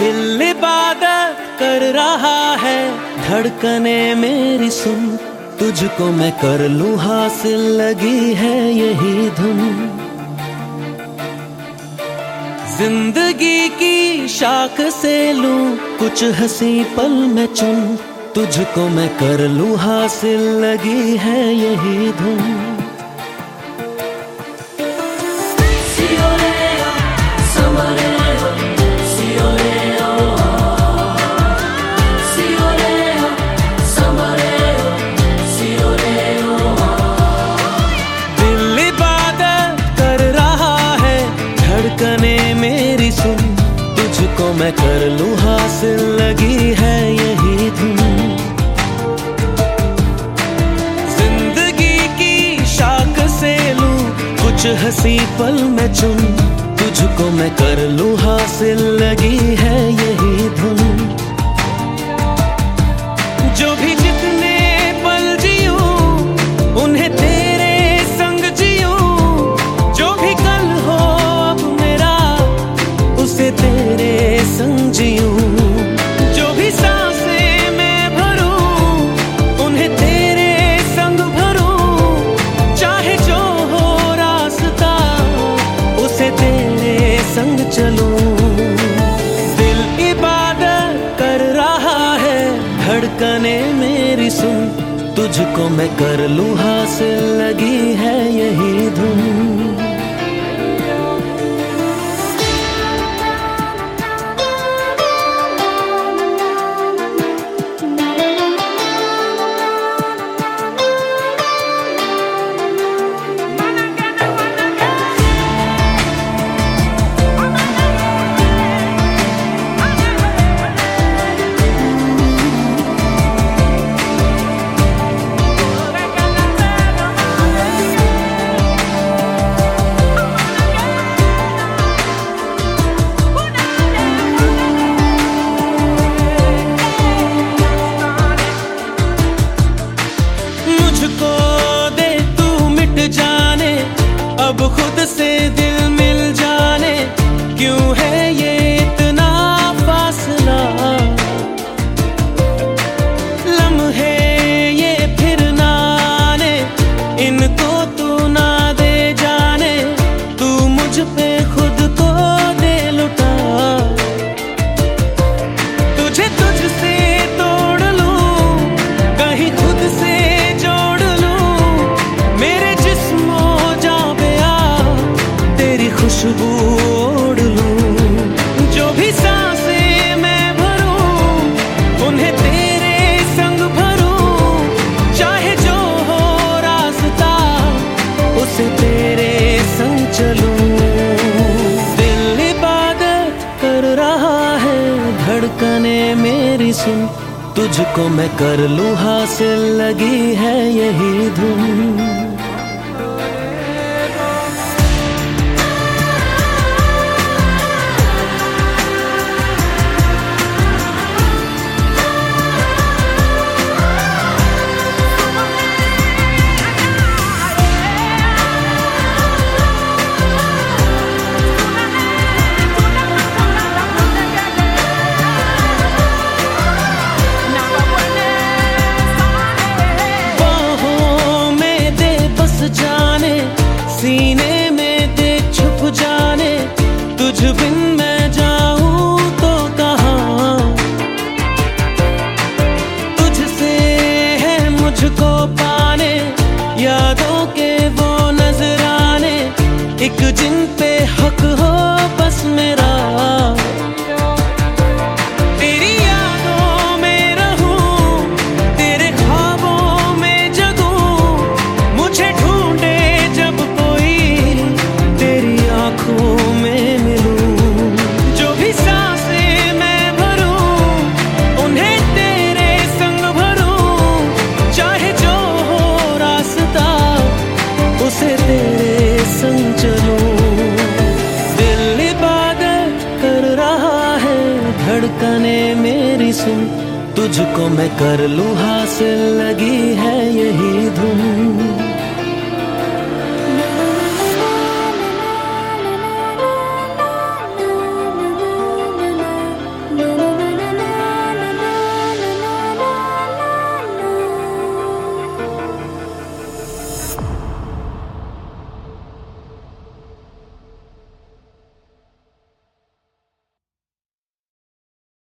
दिल इबादत कर रहा है, धड़कने मेरी सुन, तुझको मैं कर लूं हासिल, लगी है यही धुन। जिंदगी की शाख से लूं कुछ हंसी पल में चुन, तुझको मैं कर लूं हासिल, लगी है यही धुन। धड़कने मेरी सुन, तुझको मैं कर लूं हासिल, लगी है यही धुन। जिंदगी की शाख से लूं कुछ हंसी पल में चुन, तुझको मैं कर लूं हासिल, लगी है यही धुन। जो भी जितने पल जियूं उन्हें तेरे संग जियूं, जो भी कल हो उसे तेरे संग जियूं, जो भी सांसें मैं भरूं उन्हें तेरे संग भरूं, चाहे जो हो रास्ता उसे तेरे संग चलूं। दिल इबादत कर रहा है, धड़कने मेरी सुन, तुझको मैं कर लूं हासिल, लगी है यही धुन। अब खुद से दिल मिल जाने, क्यों है ये इतना फासला, लम्हे ये फिर ना आने, इनको तू ना दे जाने, तू मुझ पे खुद को दे लुटा। तुझे तुझसे तोड़ लूं, कहीं खुद से जोड़ लूं, मेरे जिस्मों खुशबू ओढ़ लूं, जो भी सांसें मैं भरूं उन्हें तेरे संग भरूं, चाहे जो हो रास्ता उसे तेरे संग चलूं। दिल इबादत कर रहा है, धड़कने मेरी सुन, तुझको मैं कर लूं हासिल, लगी है यही धुन। जाने सीने में दे छुप जाने, तुझ बिन मैं जाऊं तो कहाँ, तुझसे है मुझको पाने, यादों के वो नजराने, एक जिन पे हक हो बस मेरा। धड़कने मेरी सुन, तुझको मैं कर लूं हासिल, लगी है यही धुन।